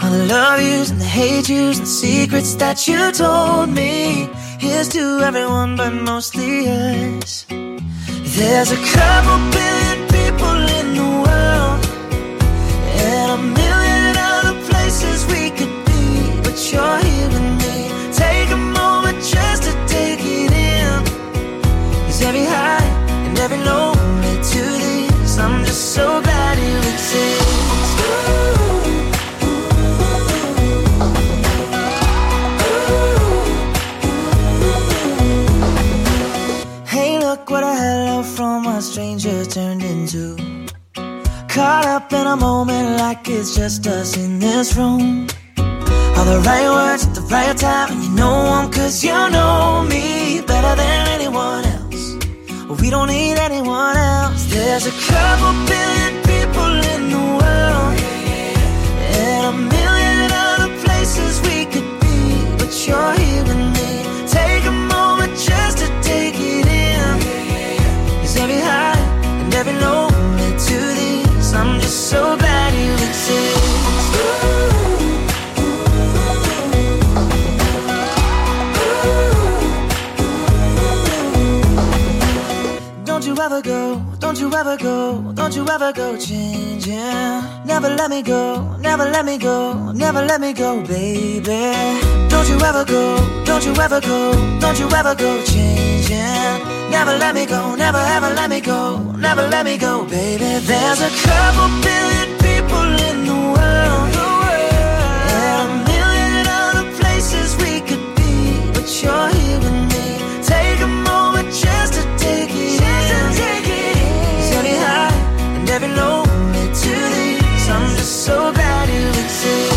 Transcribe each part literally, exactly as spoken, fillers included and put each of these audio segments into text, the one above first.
All the love yous and the hate yous and the secrets that you told me. Here's to everyone, but mostly us. There's a couple billion people in the world, and a million other places we could be, but you're here with me. Take a moment just to take it in, 'cause every high and every low led to this. I'm just so glad you exist. Look what a hello from a stranger turned into. Caught up in a moment like it's just us in this room. All the right words at the right time, and you know them 'cause you know me better than anyone else. Well, we don't need anyone else. There's a couple billion people in the world, and a million other places we could be, but you're here with me. Take a moment just to take it in. Every high and every low led to this. I'm just so glad you exist. Don't you ever go, don't you ever go, don't you ever go changing. Never let me go, never let me go, never let me go, baby. Don't you ever go, don't you ever go, don't you ever go changing. Never let me go, never ever let me go, never let me go, baby. There's a couple billion people in the world, and a million other places we could be, but you're here with me. Take a moment just to take it in. 'Cause every high and every low led to this. I'm just so glad you exist.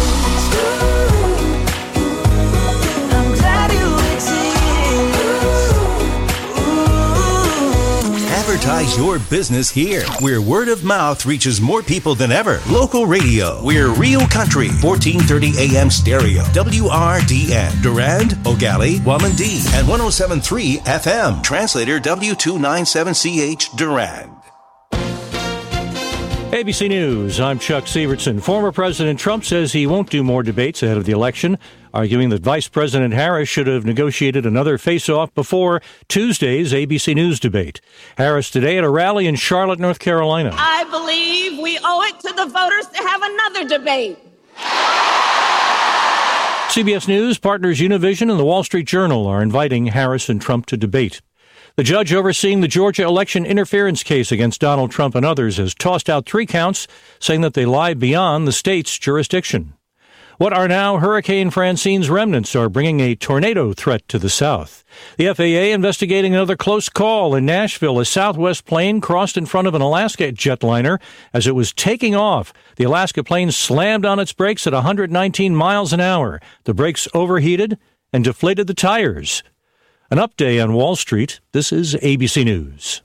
Advertise your business here, where word of mouth reaches more people than ever. Local radio. We're Real Country, fourteen thirty A M stereo, W R D N, Durand, Ogali, Wamandee, and one oh seven point three F M. Translator W two ninety-seven C H, Durand. A B C News, I'm Chuck Sievertson. Former President Trump says he won't do more debates ahead of the election, arguing that Vice President Harris should have negotiated another face-off before Tuesday's A B C News debate. Harris today at a rally in Charlotte, North Carolina. I believe we owe it to the voters to have another debate. C B S News partners Univision and the Wall Street Journal are inviting Harris and Trump to debate. The judge overseeing the Georgia election interference case against Donald Trump and others has tossed out three counts, saying that they lie beyond the state's jurisdiction. What are now Hurricane Francine's remnants are bringing a tornado threat to the south. The F A A investigating another close call in Nashville. A Southwest plane crossed in front of an Alaska jetliner as it was taking off. The Alaska plane slammed on its brakes at one hundred nineteen miles an hour. The brakes overheated and deflated the tires. An update on Wall Street. This is A B C News.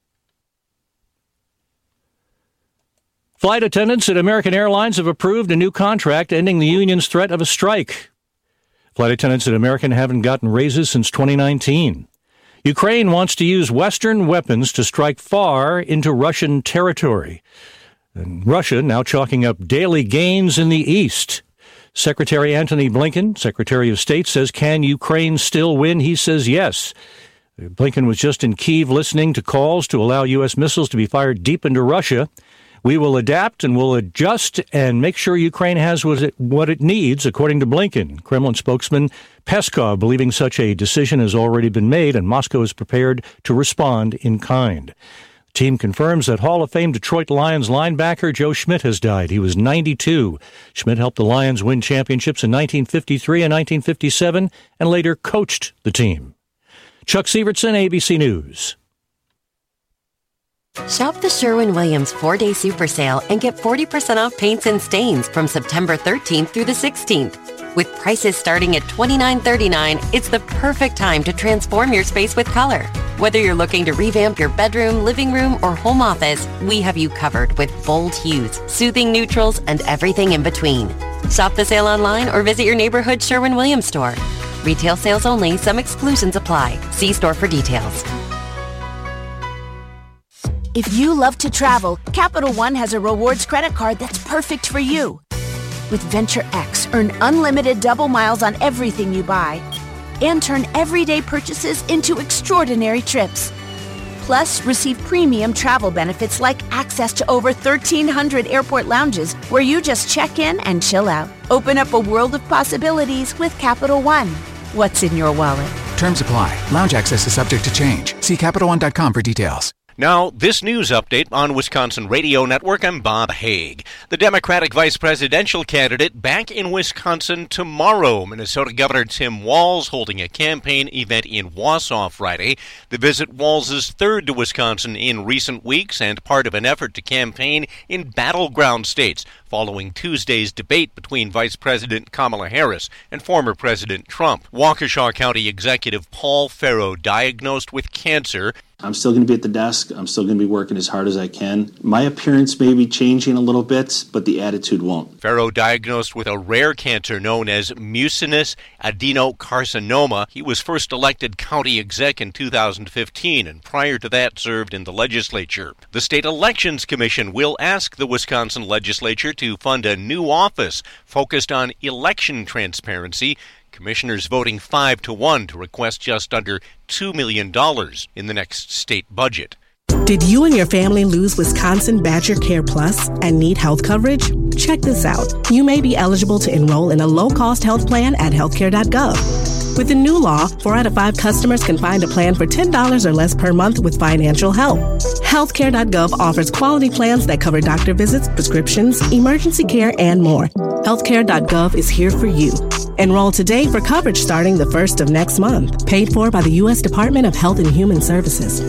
Flight attendants at American Airlines have approved a new contract ending the union's threat of a strike. Flight attendants at American haven't gotten raises since twenty nineteen. Ukraine wants to use Western weapons to strike far into Russian territory. And Russia now chalking up daily gains in the east. Secretary Antony Blinken, Secretary of State, says, can Ukraine still win? He says yes. Blinken was just in Kyiv listening to calls to allow U S missiles to be fired deep into Russia. We will adapt and will adjust and make sure Ukraine has what it, what it needs, according to Blinken. Kremlin spokesman Peskov believing such a decision has already been made and Moscow is prepared to respond in kind. The team confirms that Hall of Fame Detroit Lions linebacker Joe Schmidt has died. He was ninety-two. Schmidt helped the Lions win championships in nineteen fifty-three and nineteen fifty-seven and later coached the team. Chuck Sievertson, A B C News. Shop the Sherwin-Williams four-day super sale and get forty percent off paints and stains from September thirteenth through the sixteenth. With prices starting at twenty-nine thirty-nine, it's the perfect time to transform your space with color. Whether you're looking to revamp your bedroom, living room, or home office, we have you covered with bold hues, soothing neutrals, and everything in between. Shop the sale online or visit your neighborhood Sherwin-Williams store. Retail sales only. Some exclusions apply. See store for details. If you love to travel, Capital One has a rewards credit card that's perfect for you. With Venture X, earn unlimited double miles on everything you buy and turn everyday purchases into extraordinary trips. Plus, receive premium travel benefits like access to over thirteen hundred airport lounges where you just check in and chill out. Open up a world of possibilities with Capital One. What's in your wallet? Terms apply. Lounge access is subject to change. See Capital One dot com for details. Now, this news update on Wisconsin Radio Network. I'm Bob Haig. The Democratic vice presidential candidate back in Wisconsin tomorrow. Minnesota Governor Tim Walz holding a campaign event in Wausau Friday. The visit Walz's third to Wisconsin in recent weeks and part of an effort to campaign in battleground states following Tuesday's debate between Vice President Kamala Harris and former President Trump. Waukesha County Executive Paul Farrow diagnosed with cancer. I'm still going to be at the desk. I'm still going to be working as hard as I can. My appearance may be changing a little bit, but the attitude won't. Farrow diagnosed with a rare cancer known as mucinous adenocarcinoma. He was first elected county exec in two thousand fifteen, and prior to that served in the legislature. The State Elections Commission will ask the Wisconsin legislature to fund a new office focused on election transparency. Commissioners voting five to one to request just under two million dollars in the next state budget. Did you and your family lose Wisconsin Badger Care Plus and need health coverage? Check this out. You may be eligible to enroll in a low-cost health plan at healthcare dot gov. With the new law, four out of five customers can find a plan for ten dollars or less per month with financial help. healthcare dot gov offers quality plans that cover doctor visits, prescriptions, emergency care, and more. healthcare dot gov is here for you. Enroll today for coverage starting the first of next month. Paid for by the U S Department of Health and Human Services.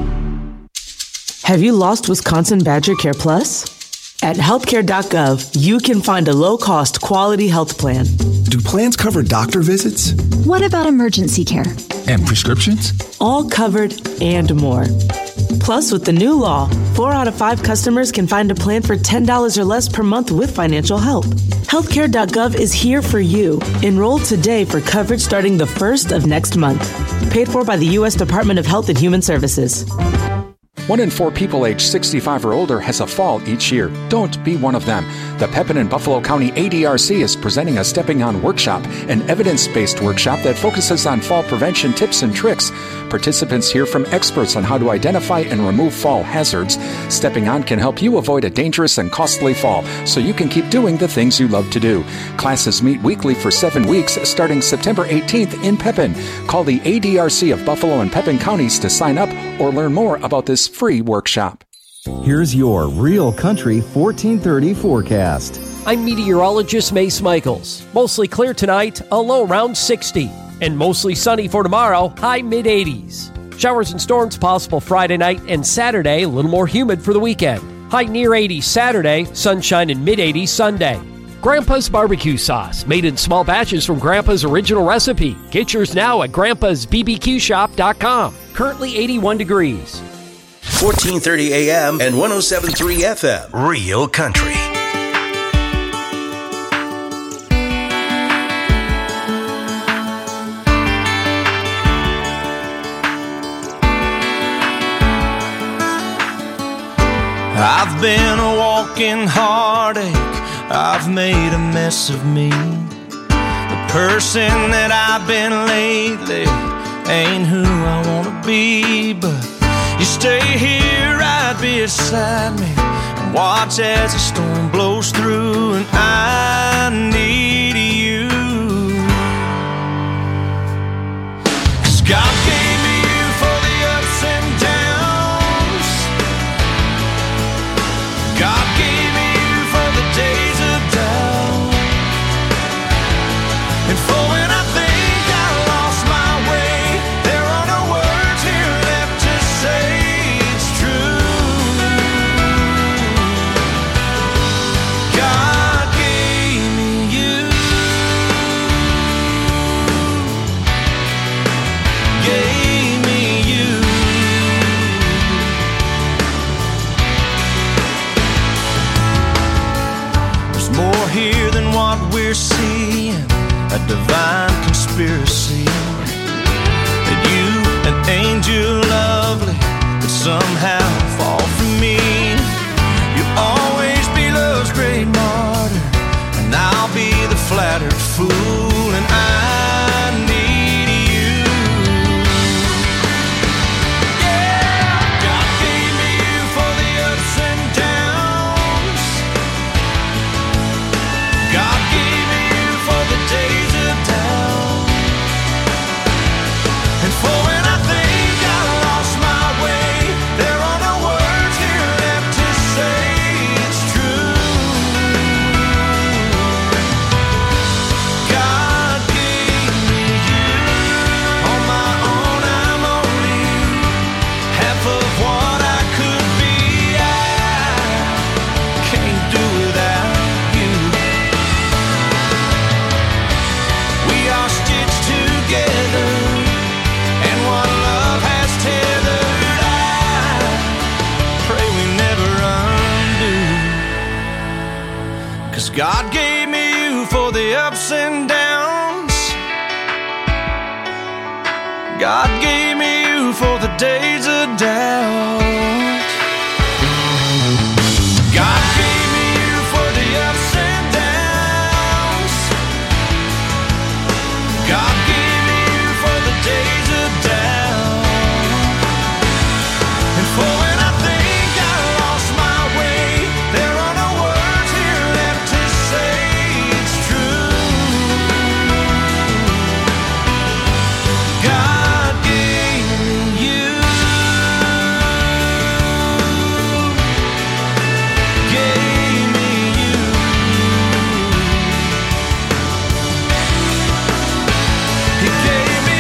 Have you lost Wisconsin Badger Care Plus? At healthcare dot gov, you can find a low-cost, quality health plan. Do plans cover doctor visits? What about emergency care? And prescriptions? All covered and more. Plus, with the new law, four out of five customers can find a plan for ten dollars or less per month with financial help. healthcare dot gov is here for you. Enroll today for coverage starting the first of next month. Paid for by the U S Department of Health and Human Services. One in four people aged sixty-five or older has a fall each year. Don't be one of them. The Pepin and Buffalo County A D R C is presenting a Stepping On workshop, an evidence-based workshop that focuses on fall prevention tips and tricks. Participants hear from experts on how to identify and remove fall hazards. Stepping On can help you avoid a dangerous and costly fall so you can keep doing the things you love to do. Classes meet weekly for seven weeks starting September eighteenth in Pepin. Call the A D R C of Buffalo and Pepin counties to sign up or learn more about this free workshop. Here's your Real Country fourteen thirty forecast. I'm meteorologist Mace Michaels. Mostly clear tonight, a low around sixty. And mostly sunny for tomorrow, high mid-eighties. Showers and storms possible Friday night and Saturday, a little more humid for the weekend. High near eighty Saturday, sunshine in mid-eighties Sunday. Grandpa's Barbecue Sauce, made in small batches from Grandpa's original recipe. Get yours now at grandpas b b q shop dot com. Currently eighty-one degrees. fourteen thirty A M and one oh seven point three F M. Real Country. I've been a walking heartache. I've made a mess of me. The person that I've been lately ain't who I wanna be, but you stay here right beside me and watch as the storm blows through, and I need you. 'Cause God gave me you for the ups and downs. God gave me you for the days of doubt, and for when I think I lost my way, there are no words here left to say it's true. God gave me you, gave me you. There's more here than what we're seeing, a divine conspiracy. That you, an angel lovely, could somehow fall from me. You'll always be love's great martyr, and I'll flattered fool, and I need you. Yeah, God gave me you for the ups and downs. God gave me you for the days of doubt, and for when I think I lost my way, there are no words here left to say it's true. God gave me you. On my own I'm only half of what I could be. I can't do without you. We are stitched together, and what love has tethered, I pray we never undo. 'Cause God gave me you for the ups and downs. God gave me you for the days of doubt. God gave me you for the ups and downs. God gave me you for the days of doubt. And for when I think I lost my way, there are no words here left to say it's true. God gave me you. Gave me you. He gave me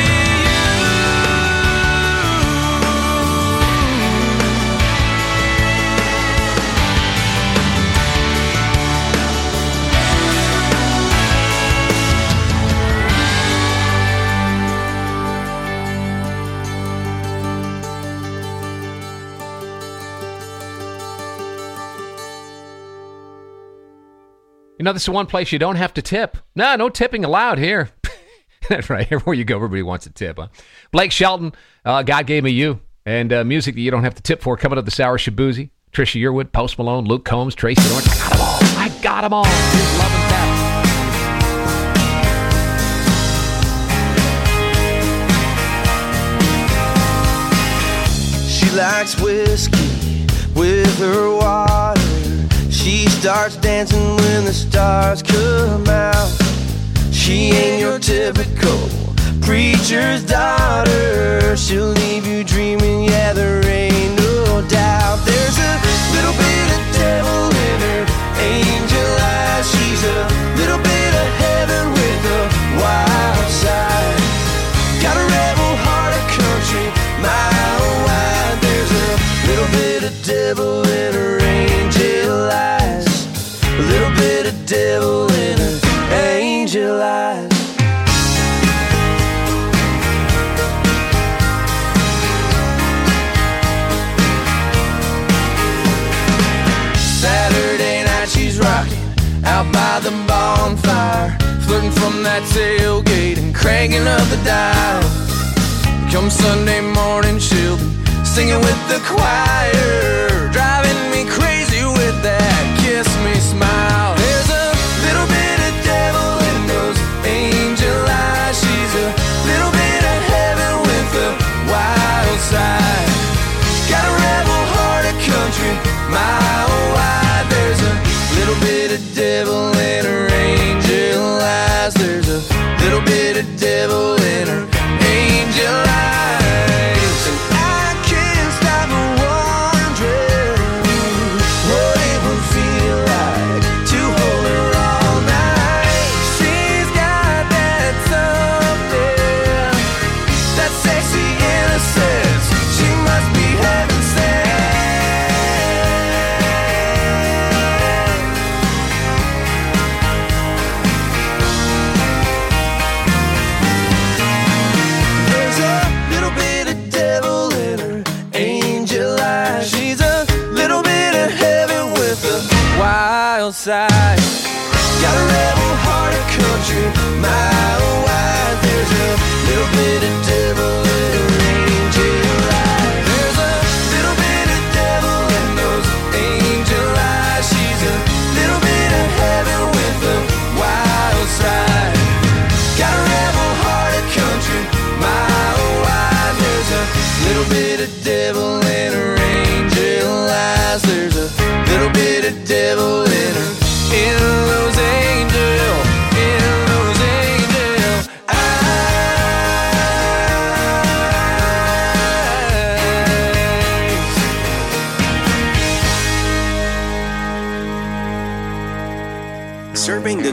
You know, this is one place you don't have to tip. No, no tipping allowed here. That's right. Everywhere you go, everybody wants a tip. Huh? Blake Shelton, uh, God Gave Me You, and uh, music that you don't have to tip for coming up this hour. Shabuzi, Trisha Yearwood, Post Malone, Luke Combs, Tracy Lawrence. I got them all. I got them all. Here's Love and Theft. She likes whiskey with her water. She starts dancing when the stars come out. She ain't your typical preacher's daughter. She'll leave you dreaming, yeah, there ain't no doubt. There's a little bit of devil in her angel eyes. She's a little bit of heaven with a wild side. Got a rebel heart, a country mile wide. There's a little bit of devil in her angel eyes. A little bit of devil in her angel eyes. Saturday night she's rocking out by the bonfire, flirting from that tailgate and cranking up the dial. Come Sunday morning she'll be singing with the choir, driving me crazy with that kiss me smile. There's a little bit of devil in those angel eyes. She's a little bit of heaven with a wild side. Got a rebel heart, a country mile wide. There's a little bit of devil in her angel eyes. There's a little bit of devil in her angel eyes. And I can't stop wondering what it would feel like to hold her all night. She's got that something, that sexy innocence. She must be heaven sent. There's a little bit of devil in her angel eyes. She's a little bit of heaven with a wild side. Got a rebel heart, a country mile wide. There's a little bit of devil in her angel eyes. There's a little bit of devil in those angel eyes. She's a little bit of heaven with a wild side.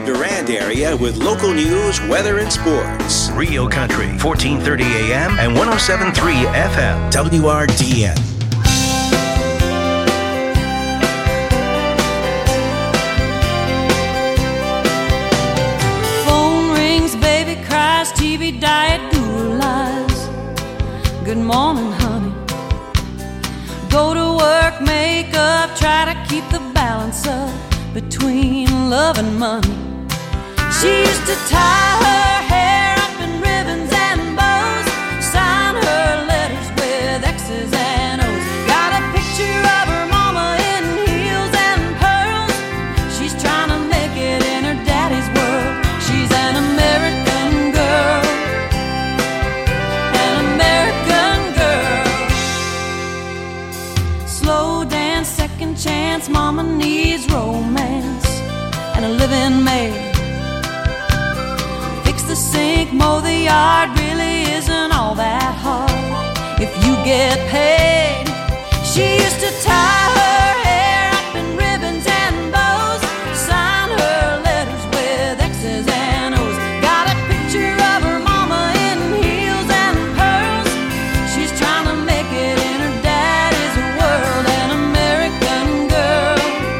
Durand area with local news, weather, and sports. Rio Country, fourteen thirty A M and one oh seven point three F M. W R D N. Phone rings, baby cries, T V diet, Google lies. Good morning, honey. Go to work, make up, try to keep the balance up between love and money. She used to tie her hair up in ribbons and bows, sign her letters with X's and O's. Got a picture of her mama in heels and pearls. She's trying to make it in her daddy's world. She's an American girl, an American girl. Slow dance, second chance, mama needs romance and a living maid. Fix the sink, mow the yard, really isn't all that hard if you get paid. She used to tie her hair up in ribbons and bows, sign her letters with X's and O's. Got a picture of her mama in heels and pearls. She's trying to make it in her daddy's world. An American girl,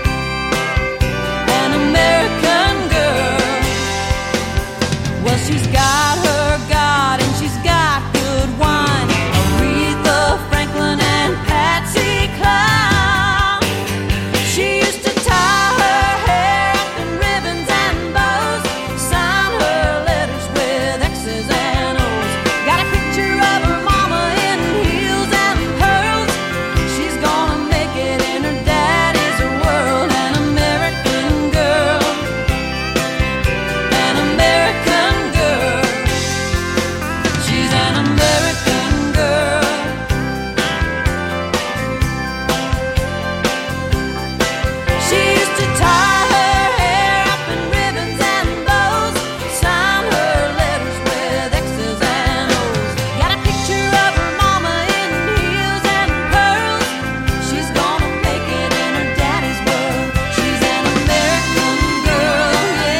an American girl. Well, she's got her God and she's got good wine. Aretha Franklin and Patsy Cline. She used to tie her hair up in ribbons and bows, sign her letters with X's and O's. Got a picture of her mama in heels and pearls. She's gonna make it in her daddy's world. An American girl, an American girl. She's an American girl. She used to tie her hair up in ribbons and bows, sign her letters with X's and O's. Got a picture of her mama in heels and pearls. She's gonna make it in her daddy's world. She's an American girl,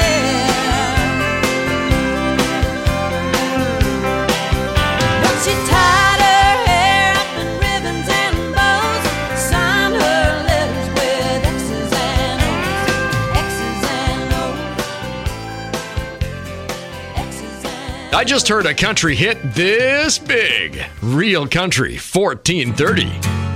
yeah. But she tied her hair up in ribbons and bows, signed her letters with X's and O's, X's and O's, X's and I just heard a country hit this big. Real Country, fourteen thirty.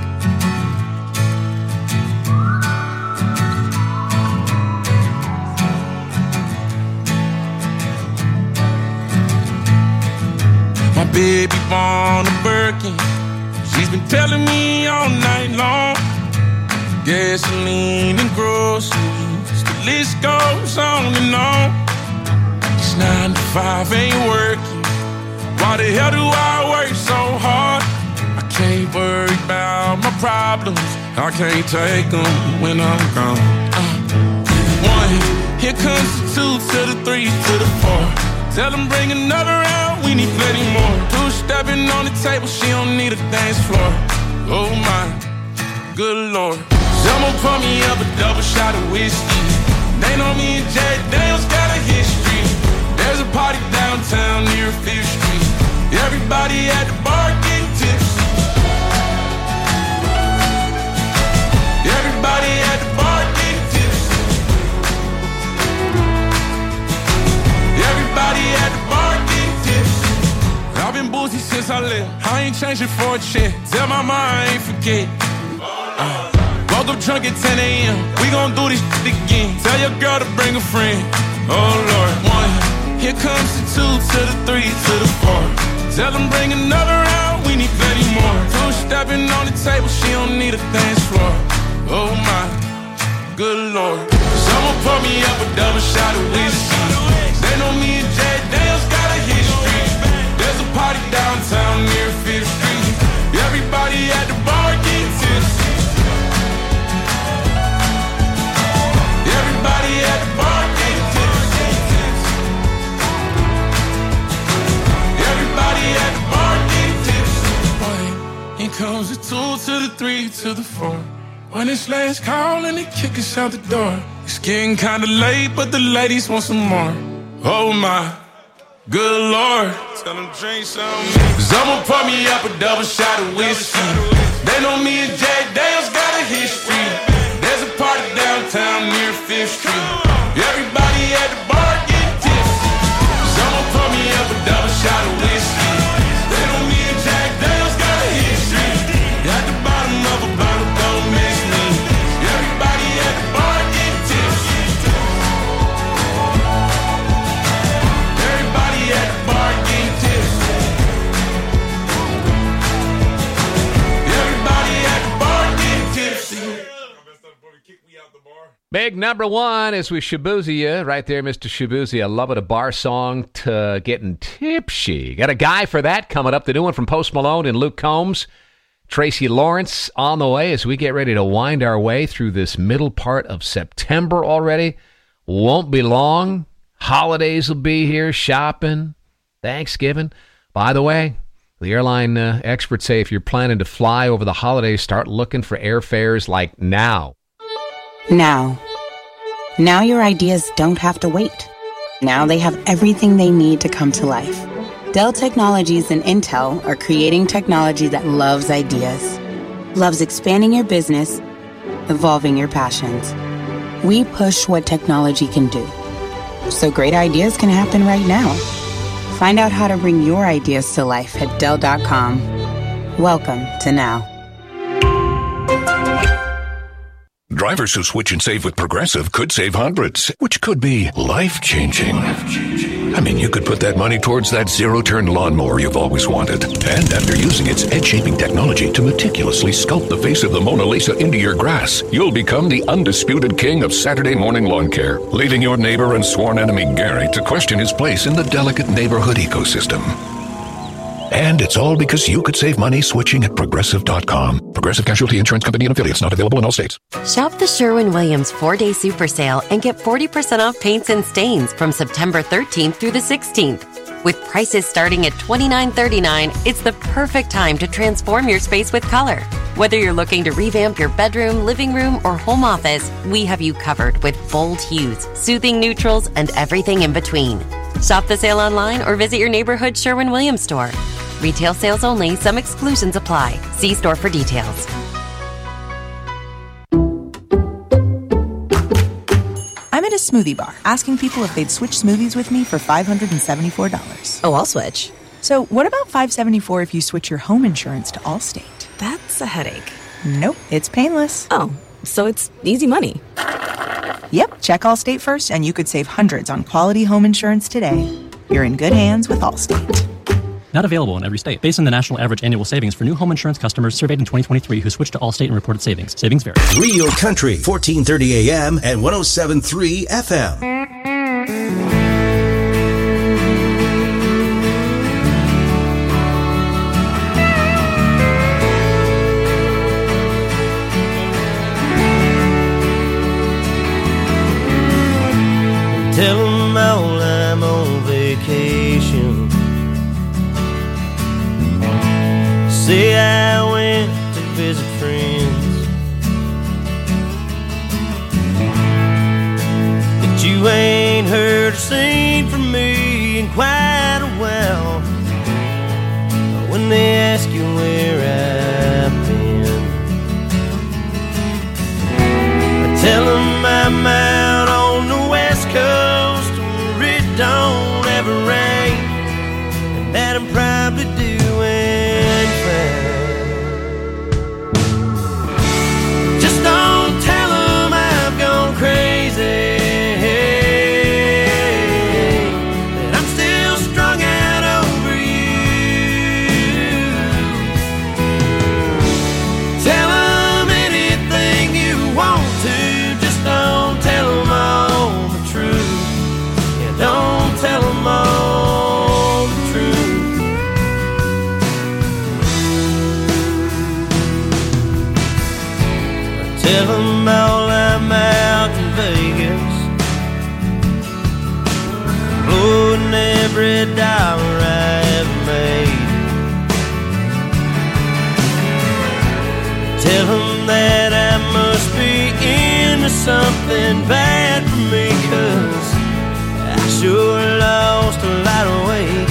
My baby born a Birkin. She's been telling me all night long. Gasoline and groceries, the list goes on and on. It's nine to five, ain't working. Why the hell do I work so hard? I can't worry about my problems. I can't take them when I'm gone. Uh, one, here comes the two to the three to the four. Tell them bring another round, we need plenty more. Two stepping on the table, she don't need a dance floor. Oh my, good lord. Someone pour me up a double shot of whiskey. They know me and Jack Daniels got a history. There's a party downtown near Fifth Street. Everybody at the bar getting tipsy. Everybody at the bar getting tipsy. Everybody at the bar getting tipsy. I've been boozy since I left. I ain't changing for a check. Tell my mom I ain't forget. Uh, woke up drunk at ten a.m. We gon' do this shit again. Tell your girl to bring a friend. Oh Lord. One, here comes the two to the three to the four. Tell them bring another round, we need plenty more. Two stepping on the table, she don't need a dance floor. Oh my, good lord. Someone pour me up a double shot of whiskey. They know me and Jack Daniels got a history. There's a party downtown near Fifth Street. Everybody at the bar getting tipsy. Everybody at the bar getting tipsy. Everybody at the bar getting tipsy. One, here comes the two to the three to the four. When it's last call and they kick us out the door. It's getting kinda late, but the ladies want some more. Oh my, good Lord. Tell them drink some. Cause I'ma pour me up a double shot of whiskey. They know me and Jack Dale's got a history. There's a party downtown near Fifth Street. Everybody at the bar get tipsy. Cause I'ma pour me up a double shot of whiskey. They know me and Jack Dale's got a history. At the bottom of a bottle, don't miss me. Everybody at the bar get tipsy. Everybody at the bar get tipsy. Everybody at the bar get tipsy. Big number one as we shaboozy you. Right there, Mister Shaboozy. I love it. A bar song to getting tipsy. Got a guy for that coming up. The new one from Post Malone and Luke Combs. Tracy Lawrence on the way as we get ready to wind our way through this middle part of September already. Won't be long. Holidays will be here. Shopping. Thanksgiving. By the way, the airline uh, experts say if you're planning to fly over the holidays, start looking for airfares like now. Now. Now your ideas don't have to wait. Now they have everything they need to come to life. Dell Technologies and Intel are creating technology that loves ideas, loves expanding your business, evolving your passions. We push what technology can do, so great ideas can happen right now. Find out how to bring your ideas to life at Dell dot com. Welcome to Now. Drivers who switch and save with Progressive could save hundreds, which could be life-changing. I mean, you could put that money towards that zero-turn lawnmower you've always wanted. And after using its edge-shaping technology to meticulously sculpt the face of the Mona Lisa into your grass, you'll become the undisputed king of Saturday morning lawn care, leaving your neighbor and sworn enemy Gary to question his place in the delicate neighborhood ecosystem. And it's all because you could save money switching at Progressive dot com. Progressive Casualty Insurance Company and affiliates, not available in all states. Shop the Sherwin-Williams four-day super sale and get forty percent off paints and stains from September thirteenth through the sixteenth. With prices starting at twenty-nine thirty-nine, it's the perfect time to transform your space with color. Whether you're looking to revamp your bedroom, living room, or home office, we have you covered with bold hues, soothing neutrals, and everything in between. Shop the sale online or visit your neighborhood Sherwin-Williams store. Retail sales only. Some exclusions apply. See store for details. I'm at a smoothie bar asking people if they'd switch smoothies with me for five hundred seventy-four dollars. Oh, I'll switch. So what about five hundred seventy-four dollars if you switch your home insurance to Allstate? That's a headache. Nope, it's painless. Oh, so it's easy money. Yep, check Allstate first and you could save hundreds on quality home insurance today. You're in good hands with Allstate. Not available in every state. Based on the national average annual savings for new home insurance customers surveyed in twenty twenty-three who switched to Allstate and reported savings. Savings vary. Real Country, fourteen thirty A M and one oh seven point three F M. Tell them all I'm on vacation. Say I went to visit friends, that you ain't heard or seen from me in quite a while. When they ask you where I've been, I tell them I'm out on the West Coast where it don't ever rain, and that I'm probably doing just don't tell them I've gone crazy, that I'm still strung out over you. Tell them anything you want to, just don't tell them all the truth. Yeah, don't tell them all the truth. Tell them all I'm out in Vegas, blowing every dollar I ever made. Tell them that I must be into something bad, sure lost a lot of weight.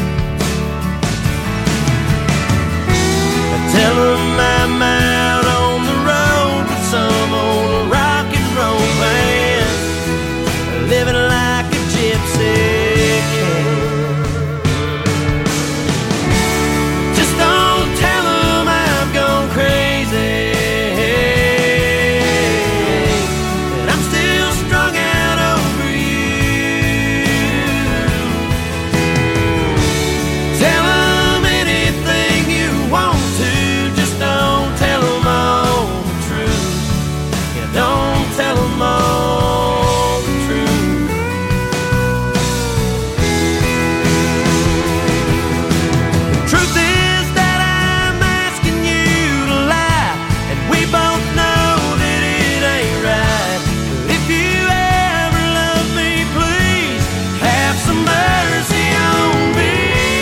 Tell them I'm out on the road with some old rock and roll band, living like a gypsy can. Just don't tell them I've gone crazy, and I'm still strung out over you. Tell them anything you want to, just don't tell them all the truth. Yeah, don't tell them all the truth. The truth is that I'm asking you to lie, and we both know that it ain't right. But if you ever love me, please have some mercy on me.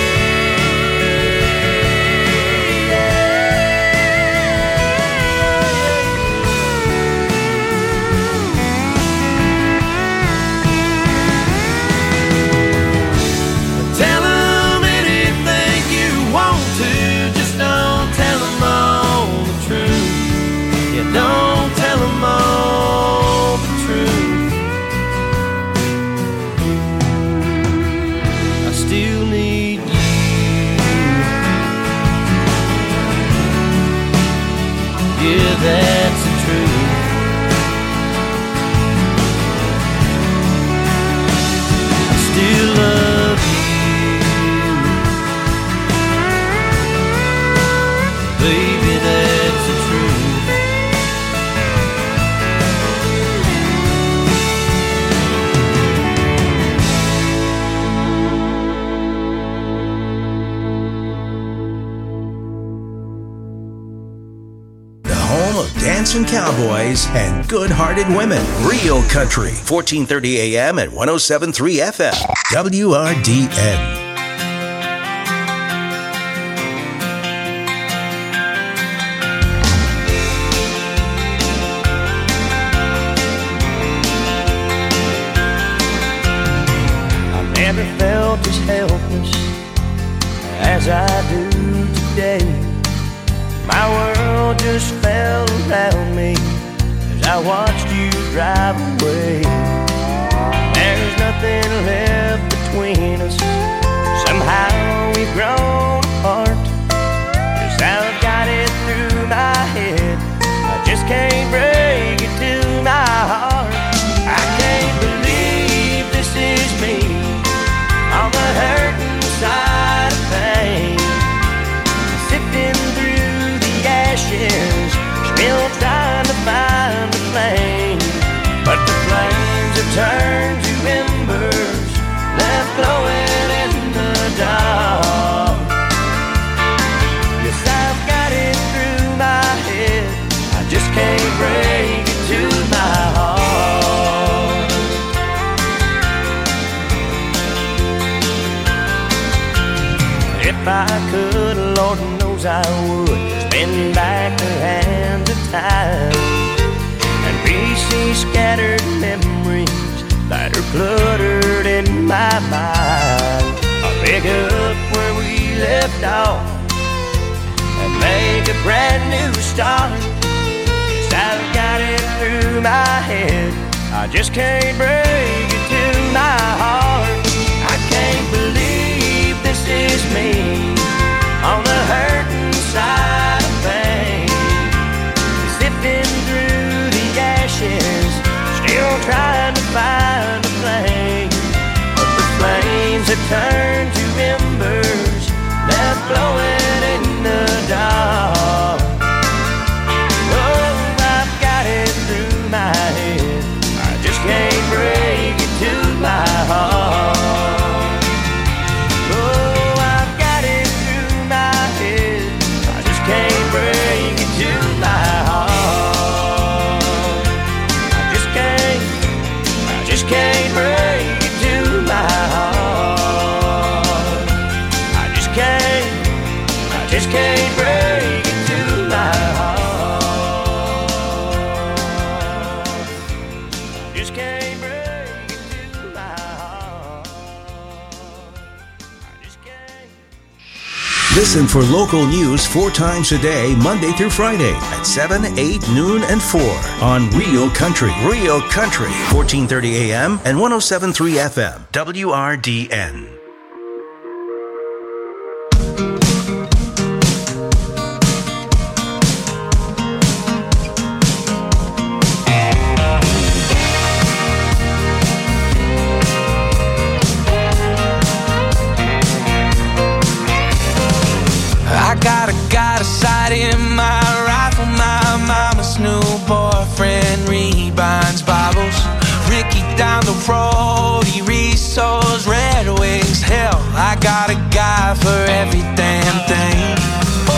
Tell them anything you want to, just don't tell them all the truth. Yeah, don't tell them all the truth. I still need you. Yeah, that's the truth. I still love you. Baby, that's the truth. The home of dancing cowboys and good-hearted women. Real Country, fourteen thirty A M and one oh seven point three F M. W R D N. I never felt as helpless as I do today. My world just fell around me as I watched you drive away. There's nothing left between us. Somehow we've grown apart. 'Cause I've got it through my head, I just can't break it to my heart. I can't believe this is me on the hurting side of pain, sifting through the ashes, still trying to find a flame. But the flames have turned to embers, left glowing in the dark. Yes, I've got it through my head, I just can't break it to my heart. If I could, Lord knows I would, spin back the hands of time and re-see scattered memories that are cluttered in my mind. I'll pick up where we left off and make a brand new start. 'Cause I've got it through my head, I just can't break it to my heart. I can't believe this is me on the hurting side of pain, sifting through the ashes, still trying to find a flame. But the flames have turned to embers, left glowing in the dark. Oh, I've got it through my head, I just can't break it to my heart. Oh, I've got it through my head, I just can't break it to my heart. I just can't, I just can't break it to my heart. I just can't, I just can't break it to my heart. I just can't break it to my heart. Listen for local news four times a day, Monday through Friday at seven, eight, noon, and four on Real Country. Real Country, fourteen thirty A M and one oh seven point three F M, W R D N. I got a got a sight in my rifle. My mama's new boyfriend rebinds Bibles. Ricky down the road, he resows Red Wings. Hell, I got a guy for every damn thing. Oh,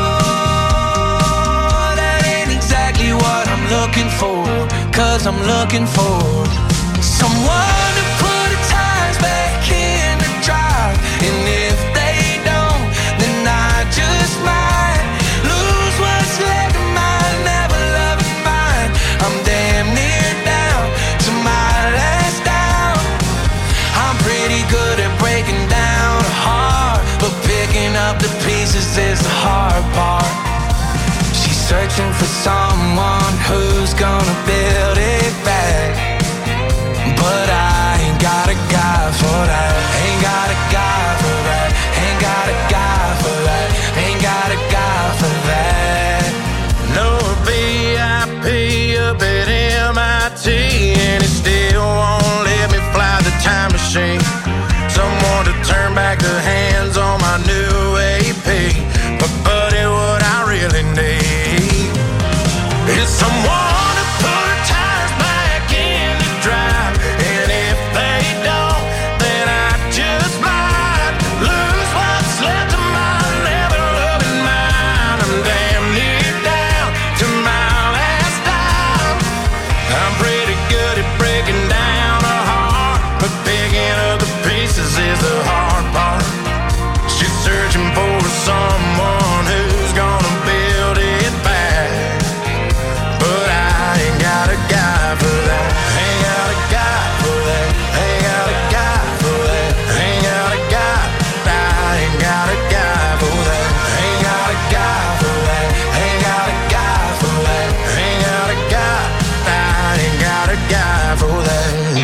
that ain't exactly what I'm looking for. Cause I'm looking for someone to put the tires back in the drive. And if they don't, then I just might lose what's left of my never loving mind. I'm damn near down to my last down. I'm pretty good at breaking down a heart, but picking up the pieces is the hard part. She's searching for someone who's gonna build it back, but I ain't got a guy for that. Ain't got a guy for that. Ain't got a guy for that. Ain't got a guy for that. No V I P up at M I T, and it still won't let me fly the time machine. Someone to turn back the hands on my new A P. But buddy, what I really need is someone to put tires back in the drive. And if they don't, then I just might lose what's left of my never loving mind. I'm damn near down to my last dime. I'm pretty good at breaking down a heart, but picking up the pieces is the hard part. She's searching for someone who's gonna build it back, but I ain't got a guy for that. Ain't got a guy for that. Ain't got a guy for that. Ain't got a guy. I ain't got a guy for that. Ain't got a guy for that. Ain't got a guy for that. Ain't got a guy. I ain't got a guy for that.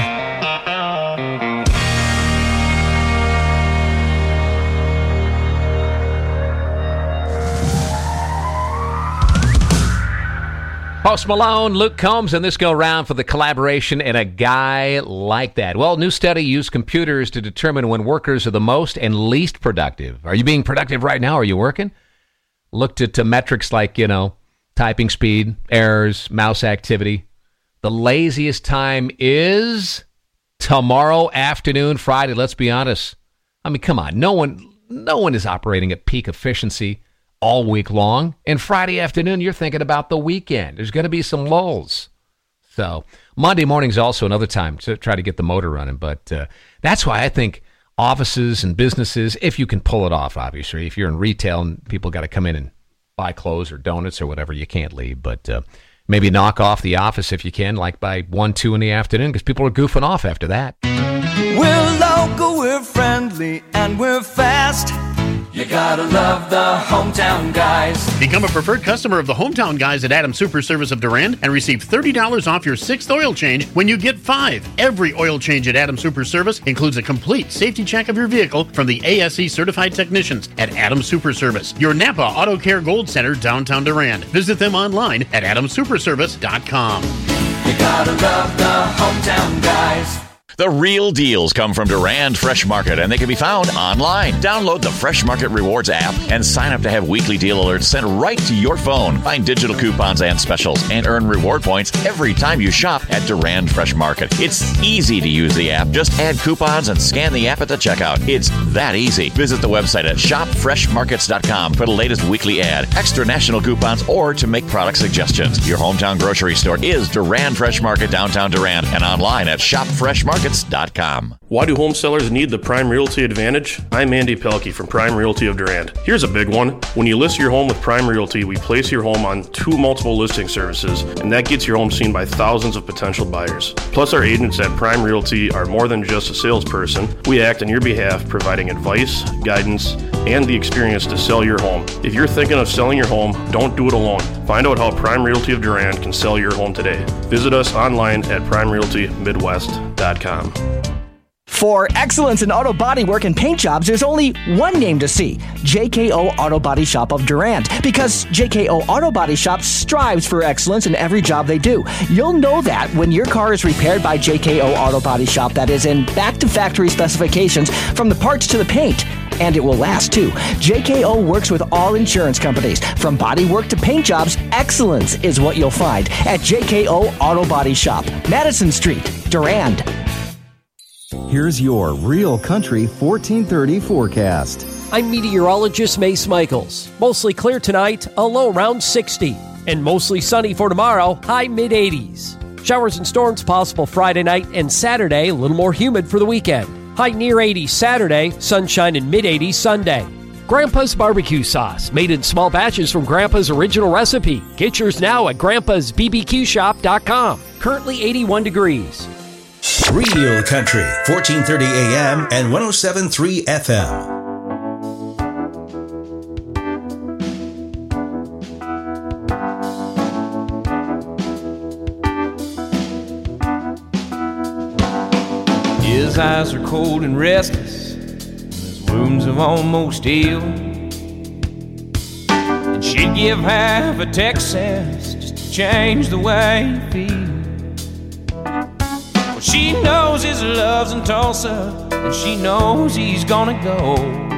Post Malone, Luke Combs, and this go round for the collaboration and a guy like that. Well, new study used computers to determine when workers are the most and least productive. Are you being productive right now? Are you working? Looked at uh, metrics like, you know, typing speed, errors, mouse activity. The laziest time is tomorrow afternoon, Friday. Let's be honest. I mean, come on. No one, no one is operating at peak efficiency all week long. And Friday afternoon, you're thinking about the weekend. There's going to be some lulls. So Monday morning's also another time to try to get the motor running. But uh, that's why I think offices and businesses, if you can pull it off, obviously, if you're in retail and people got to come in and buy clothes or donuts or whatever, you can't leave. But uh, maybe knock off the office if you can, like by one, two in the afternoon, because people are goofing off after that. We're local, we're friendly, and we're fast. You gotta love the Hometown Guys. Become a preferred customer of the Hometown Guys at Adams Super Service of Durand and receive thirty dollars off your sixth oil change when you get five. Every oil change at Adams Super Service includes a complete safety check of your vehicle from the A S E certified technicians at Adams Super Service, your Napa Auto Care Gold Center, downtown Durand. Visit them online at adams super service dot com. You gotta love the Hometown Guys. The real deals come from Durand Fresh Market, and they can be found online. Download the Fresh Market Rewards app and sign up to have weekly deal alerts sent right to your phone. Find digital coupons and specials and earn reward points every time you shop at Durand Fresh Market. It's easy to use the app. Just add coupons and scan the app at the checkout. It's that easy. Visit the website at shop fresh markets dot com for the latest weekly ad, extra national coupons, or to make product suggestions. Your hometown grocery store is Durand Fresh Market, downtown Durand, and online at shop fresh markets dot com. Why do home sellers need the Prime Realty Advantage? I'm Andy Pelkey from Prime Realty of Durand. Here's a big one. When you list your home with Prime Realty, we place your home on two multiple listing services, and that gets your home seen by thousands of potential buyers. Plus, our agents at Prime Realty are more than just a salesperson. We act on your behalf, providing advice, guidance, and the experience to sell your home. If you're thinking of selling your home, don't do it alone. Find out how Prime Realty of Durand can sell your home today. Visit us online at prime realty midwest dot com. For excellence in auto body work and paint jobs, there's only one name to see, J K O Auto Body Shop of Durand. Because J K O Auto Body Shop strives for excellence in every job they do. You'll know that when your car is repaired by J K O Auto Body Shop, that is in back-to-factory specifications from the parts to the paint. And it will last, too. J K O works with all insurance companies. From body work to paint jobs, excellence is what you'll find at J K O Auto Body Shop, Madison Street, Durand. Here's your Real Country fourteen thirty forecast. I'm meteorologist Mace Michaels. Mostly clear tonight, a low around sixty. And mostly sunny for tomorrow, high mid-eighties. Showers and storms possible Friday night and Saturday, a little more humid for the weekend. High near eighty Saturday, sunshine in mid-eighties Sunday. Grandpa's barbecue sauce, made in small batches from Grandpa's original recipe. Get yours now at grandpas b b q shop dot com. Currently eighty-one degrees. Real Country, fourteen thirty A M and one oh seven point three F M. His eyes are cold and restless, his wounds have almost healed. And she'd give half a Texas just to change the way he feels. Well, she knows his love's in Tulsa, and she knows he's gonna go.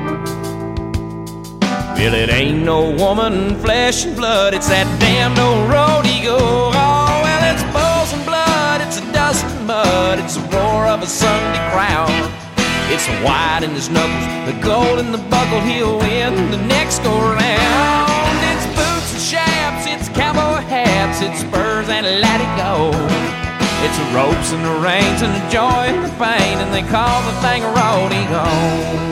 Well, it ain't no woman, flesh and blood, it's that damned old road he go. Oh, well, it's bulls and blood, it's a dust and mud, it's the roar of a Sunday crowd. It's the white in his knuckles, the gold in the buckle, he'll win the next go round. It's boots and chaps, it's cowboy hats, it's spurs and let it go. It's the ropes and the reins and the joy and the pain, and they call the thing a rodeo.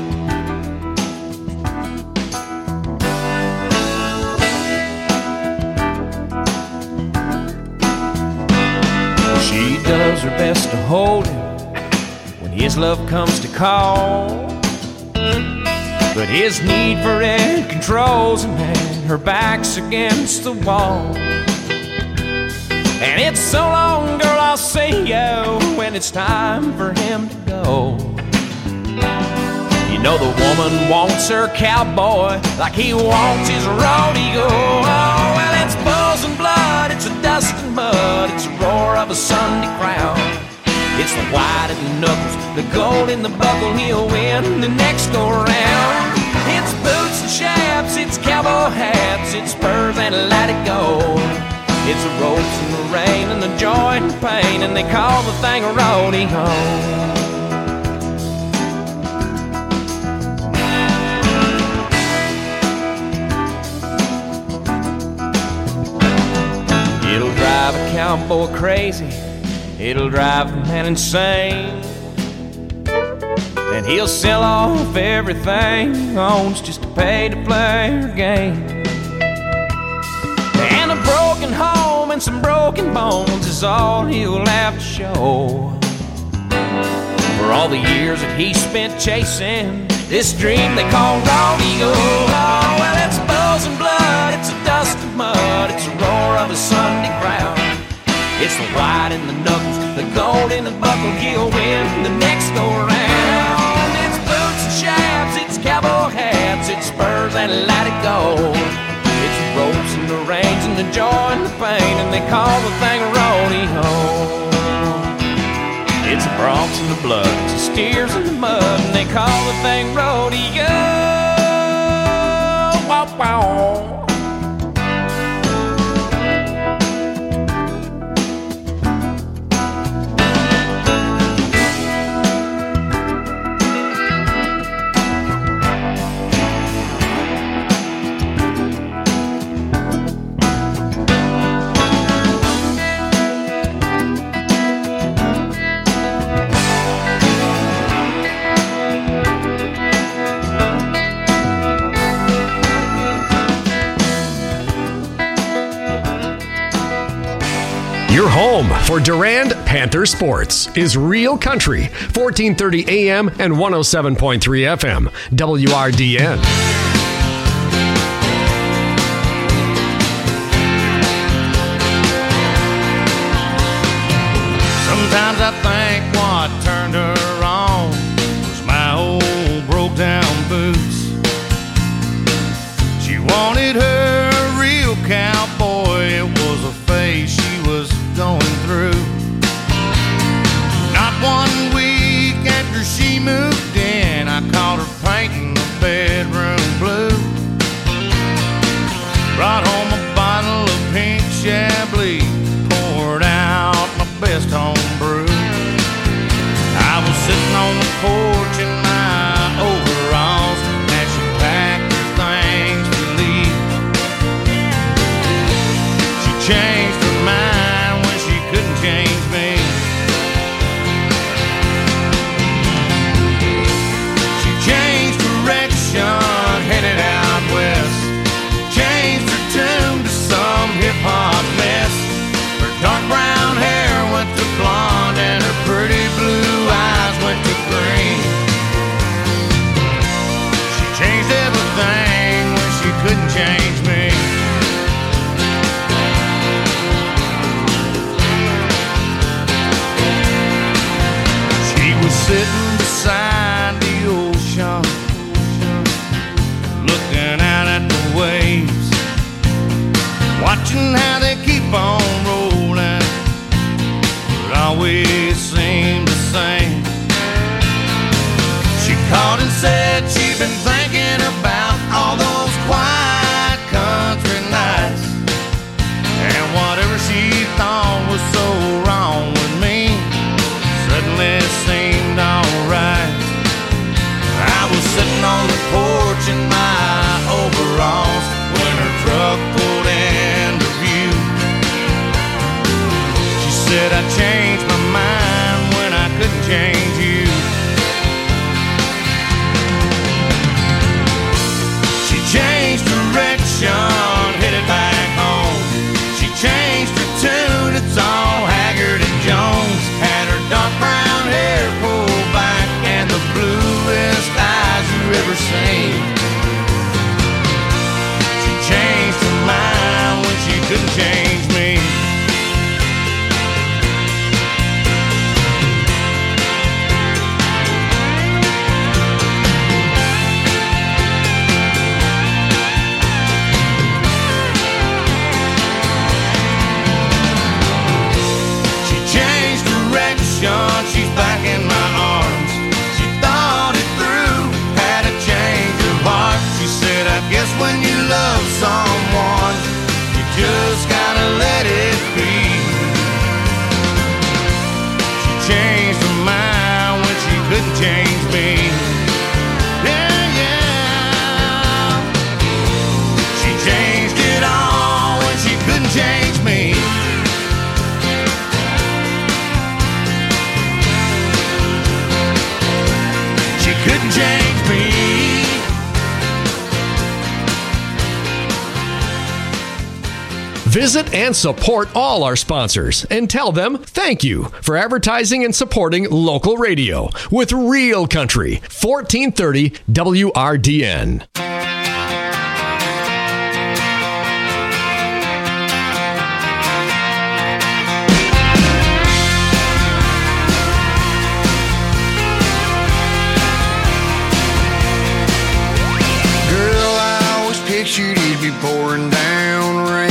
She does her best to hold him when his love comes to call, but his need for it controls him, and her back's against the wall. And it's so long, girl, I'll see you when it's time for him to go. You know the woman wants her cowboy like he wants his rodeo. Oh, well, it's bulls and blood, it's a dust and mud, it's the roar of a Sunday crowd. It's the white in the knuckles, the gold in the buckle, he'll win the next go round. It's boots and chaps, it's cowboy hats, it's spurs and let it go. It's the ropes and the rain and the joy and the pain, and they call the thing a rodeo. It'll drive a cowboy crazy, it'll drive a man insane, and he'll sell off everything he owns just to pay to play her game. And a broken home and some broken bones is all he'll have to show for all the years that he spent chasing this dream they call rodeo. Oh, well, it's bulls and blood, it's a dust and mud, it's the roar of a Sunday crowd. It's the white in the knuckles, the gold in the buckle, he'll win the next go round. It's boots and chaps, it's cowboy hats, it's spurs and let it go. It's the ropes and the reins and the joy and the pain, and they call the thing a rodeo. It's the broncs and the blood, it's the steers and the mud, and they call the thing rodeo. Wow, wow. Your home for Durand Panther Sports is Real Country, fourteen thirty A M and one oh seven point three F M, W R D N. Sometimes I think what turned her on was my old broke down boots. She wanted her a real cowboy, it was a phase she was going through. Not one week after she moved in, I caught her painting the bedroom blue. Brought home a bottle of pink Chablis, poured out my best home brew. I was sitting on the porch in my overalls as she packed her things to leave. She changed her mind when she couldn't change me. She changed direction, headed out west. Changed her tune to some hip-hop mess. Her dark brown hair went to blonde and her pretty blue eyes went to green. She changed everything when she couldn't change me. She was sitting beside the ocean, looking out at the waves, watching how they keep on rolling, but always seem the same. She called and said she'd been thinking about all those quiet country nights, and whatever she thought was so wrong with me suddenly seemed alright. I was sitting on the porch in my overalls when her truck pulled into view. She said I changed my mind when I couldn't change you. She changed direction, headed back home. She changed her tune, it's all Haggard and Jones. Had her dark brown hair pulled back and the bluest eyes you ever seen. She changed her mind when she couldn't change me. She changed direction, she's back in my arms. She thought it through, had a change of heart. She said, I guess when you love someone, you just gotta let it be. She changed her mind when she couldn't change me. Yeah, yeah. She changed it all when she couldn't change me. She couldn't change me. Visit and support all our sponsors and tell them thank you for advertising and supporting local radio with Real Country, fourteen thirty W R D N. Girl, I always pictured it'd be pouring down rain,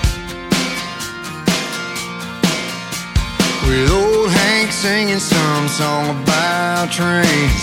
with old Hank singing some song about trains.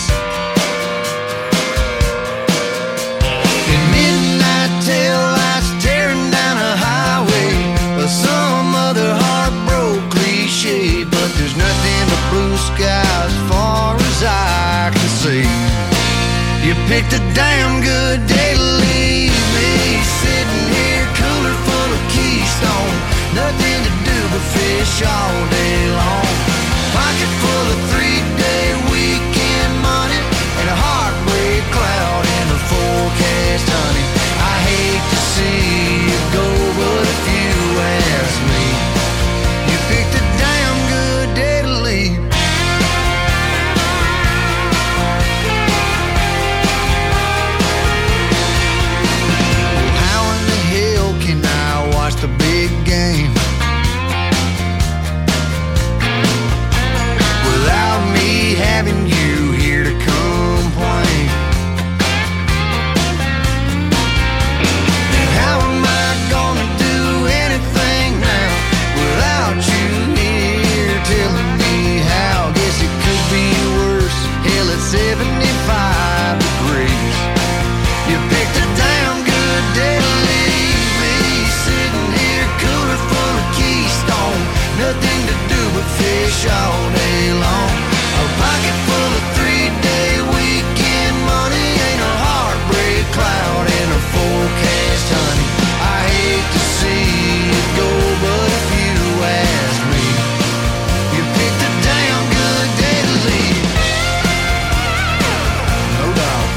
In midnight tail lights tearing down a highway, or some other heartbroken cliche, but there's nothing but blue skies as far as I can see. You picked a damn good day to leave me, sitting here cooler full of Keystone, nothing to do but fish all day long. Pocket full of three-day weekend money and a heartbreak cloud in the forecast, honey. I hate to see you go, but if you ask me, you pick all day long. A pocket full of three-day weekend money ain't a heartbreak cloud in a forecast, honey. I hate to see it go, but if you ask me, you picked a damn good day to leave. No doubt.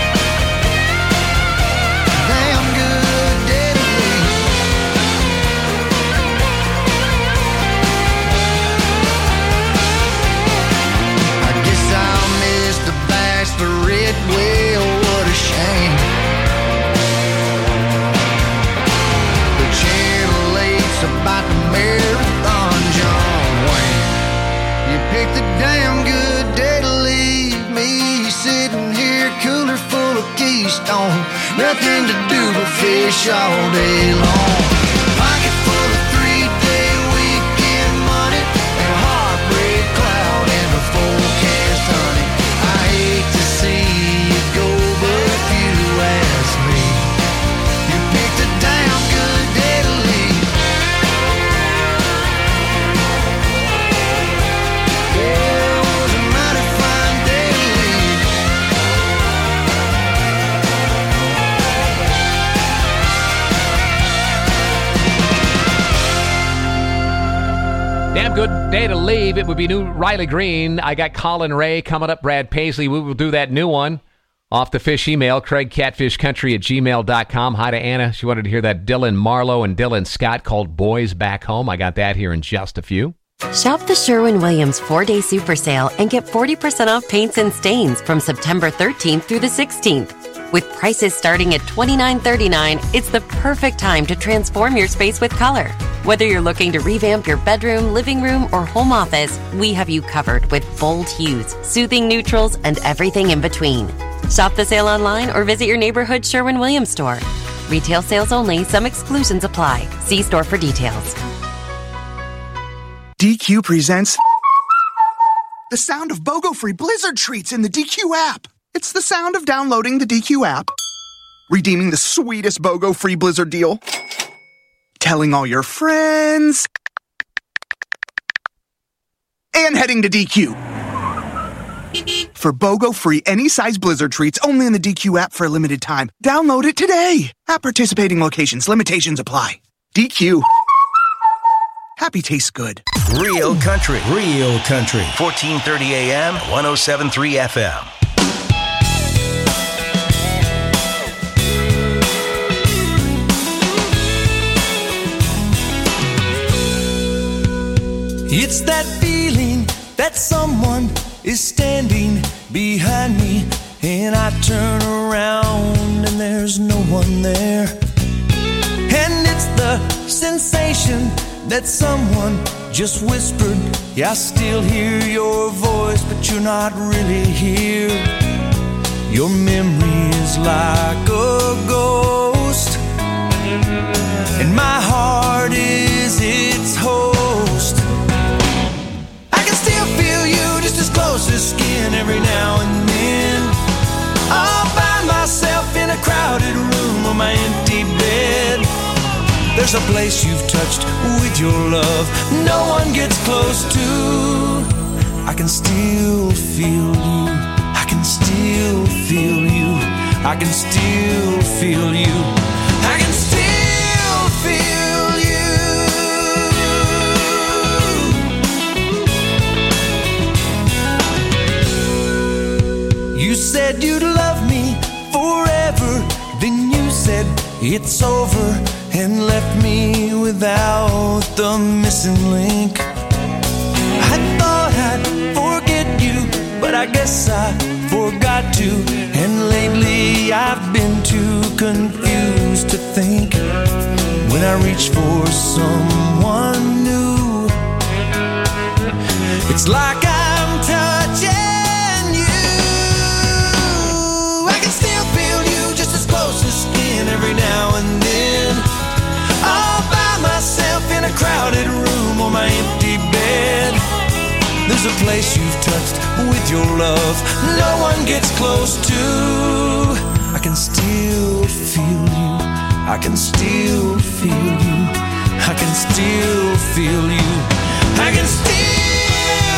Damn good day to leave. I guess I'll miss the bachelorette. Well, what a shame. The Channel eight's about the marathon, John Wayne. You picked a damn good day to leave me sitting here, cooler full of Keystone. Nothing to do but fish all day long. Pocket full of three-day weekend money and a heartbreak cloud in the forecast, honey. I hate to see it go, but if you ask me, you picked a damn good day to leave. Yeah, it was a mighty fine day to leave. Damn good day to leave. It would be new Riley Green. I got Colin Ray coming up. Brad Paisley. We will do that new one off the fish email. Craig Catfish Country at gmail dot com. Hi to Anna. She wanted to hear that Dylan Marlowe and Dylan Scott called Boys Back Home. I got that here in just a few. Shop the Sherwin-Williams four-day super sale and get forty percent off paints and stains from September thirteenth through the sixteenth. With prices starting at twenty-nine thirty-nine, it's the perfect time to transform your space with color. Whether you're looking to revamp your bedroom, living room, or home office, we have you covered with bold hues, soothing neutrals, and everything in between. Shop the sale online or visit your neighborhood Sherwin-Williams store. Retail sales only. Some exclusions apply. See store for details. D Q presents the sound of BOGO-free Blizzard treats in the D Q app. It's the sound of downloading the D Q app, redeeming the sweetest BOGO-free Blizzard deal, telling all your friends, and heading to D Q. For BOGO-free any-size Blizzard treats only in the D Q app for a limited time. Download it today. At participating locations, limitations apply. D Q. Happy tastes good. Real country. Real country. fourteen thirty A M, one oh seven point three F M. It's that feeling that someone is standing behind me, and I turn around and there's no one there. And it's the sensation that someone just whispered, yeah, I still hear your voice, but you're not really here. Your memory is like a ghost, and my heart is its host. I can still feel you just as close as skin every now and then. I'll find myself in a crowded room on my empty bed. There's a place you've touched with your love no one gets close to. I can still feel you. I can still feel you. I can still feel you. I can still feel you. You said you'd love me forever. Then you said it's over and left me without the missing link. I thought I'd forget you, but I guess I forgot to. And lately I've been too confused to think. When I reach for someone new, it's like I'm touching you. I can still feel you just as close as skin every now and then. All by myself in a crowded room on my empty bed. There's a place you've touched with your love no one gets close to. I can still feel you. I can still feel you. I can still feel you. I can still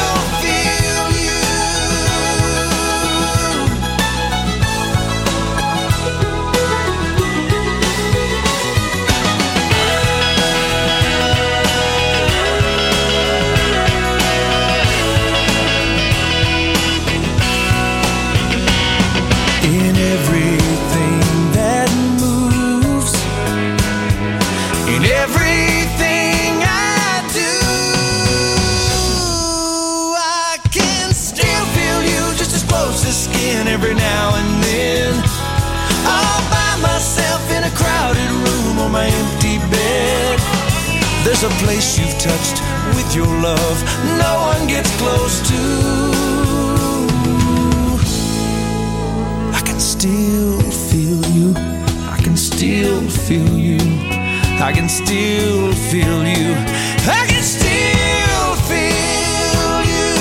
now and then. All by myself in a crowded room on my empty bed. There's a place you've touched with your love no one gets close to. I can still feel you. I can still feel you. I can still feel you. I can still feel you.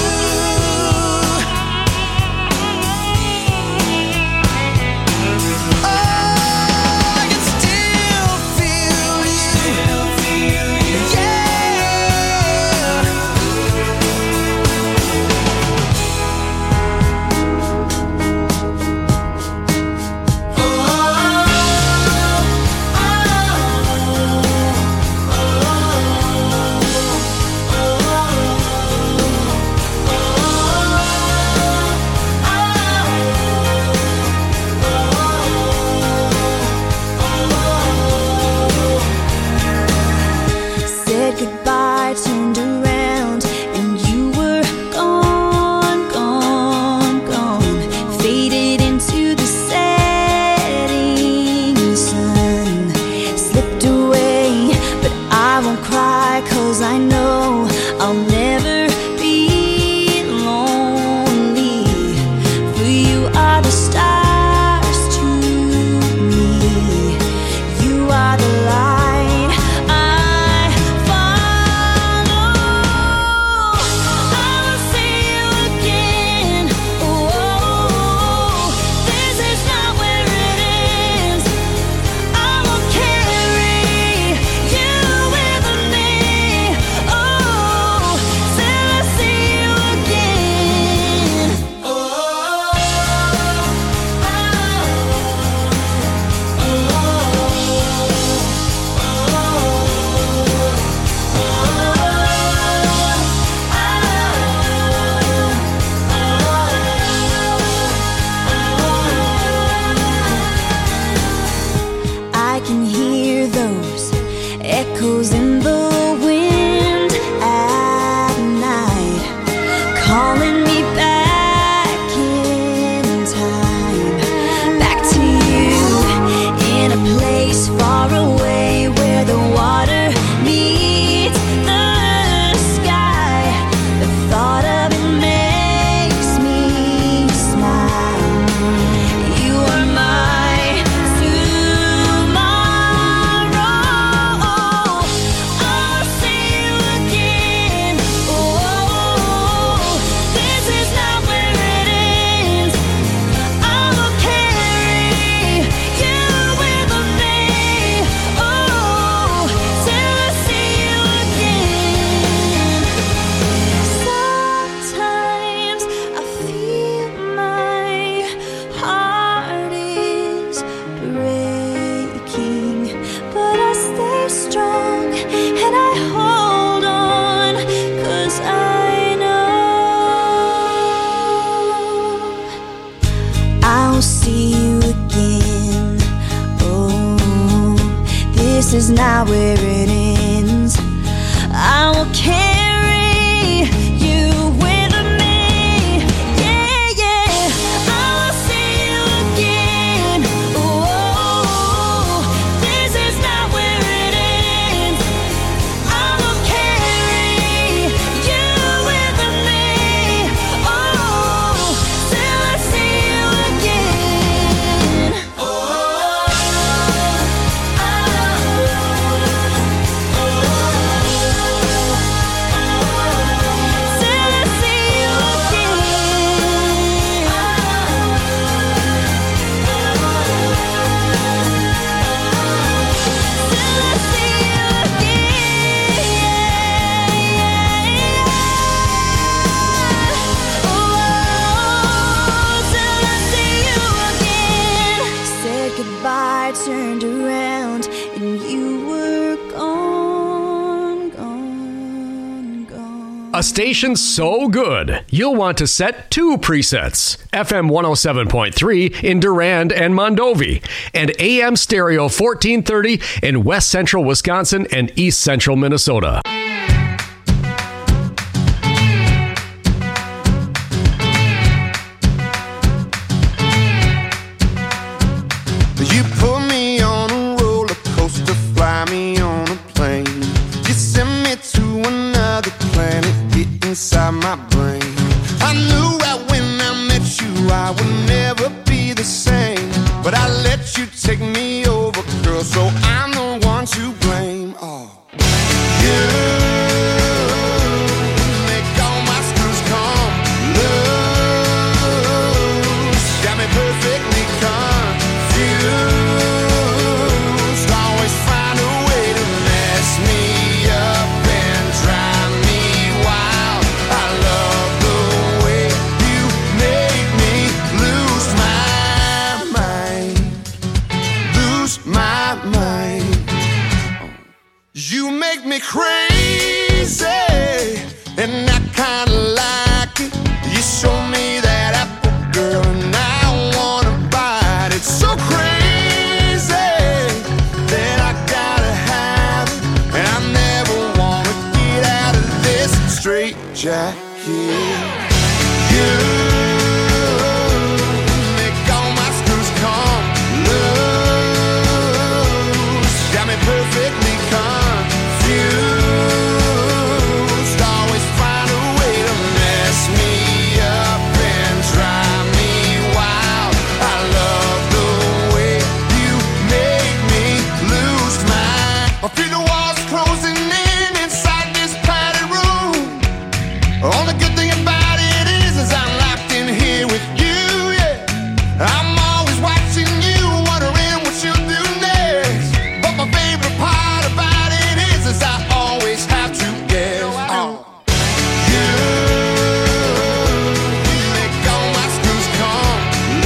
Oh, I can still feel you. Still feel you. Said goodbye, turned around, and you were gone, gone, gone. Faded into the setting sun. Slipped away, but I won't cry, 'cause I know I'll never be lonely. For you are the stars to me. You are the light I follow. I will see you again. Oh, this is not where it ends. I will carry you with me. Oh, till I see you again. Oh, I can hear those echoes in the wind at night, calling me back in time, back to you, in a place far away where the water meets the sky. The thought of it makes me smile. You are my tomorrow. I'll see you again. Oh, this is not where it ends. I will carry you with me. Oh, till I see you again. Sometimes I feel my heart is breaking, but I stay strong and I hold on, 'cause I know I'll see you again. Oh, this is not where it ends. I will carry you with me. Yeah, yeah. I will see you again. Oh, this is not where it ends. I will carry you with me. Oh, till I see you again. Oh, till I see you Said goodbye, turned around, and you were gone, gone, gone. A station so good, you'll want to set two presets. F M one oh seven point three in Durand and Mondovi, and A M Stereo fourteen thirty in West Central Wisconsin and East Central Minnesota. crazy, and I kinda like it. You show me that apple, girl, and I wanna bite it. So crazy that I gotta have it, and I never wanna get out of this straight jacket. You make all my screws come loose, got me perfectly confused. Always find a way to mess me up and drive me wild. I love the way you make me lose my. I feel the walls closing in inside this padded room. Only good thing about it is, is I'm locked in here with you, yeah. I'm always watching you, wondering what you'll do next. But my favorite part about it is, is I always have to guess. Oh. You make all my screws come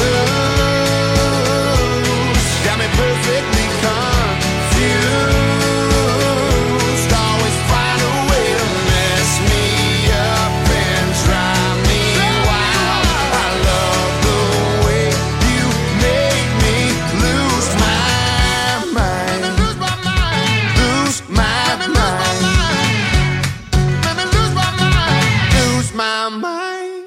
loose, got me perfectly confused. Always find a way to mess me up and drive me wild. I love the way you make me lose my mind. Lose my mind. Lose my mind. Let me lose my mind. Lose my mind.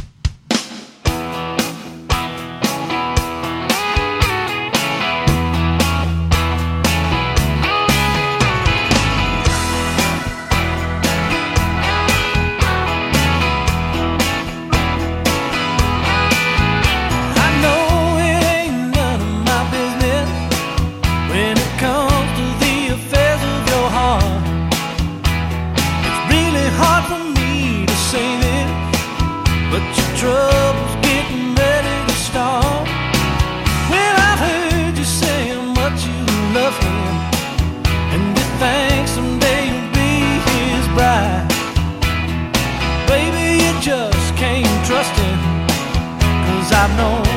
I know it ain't none of my business when it comes to the affairs of your heart. It's really hard for me to say this, but your trouble's getting ready to start. Well, I've heard you say how much you love him, and you think someday you'll be his bride. Baby, you just can't trust him, 'cause I've known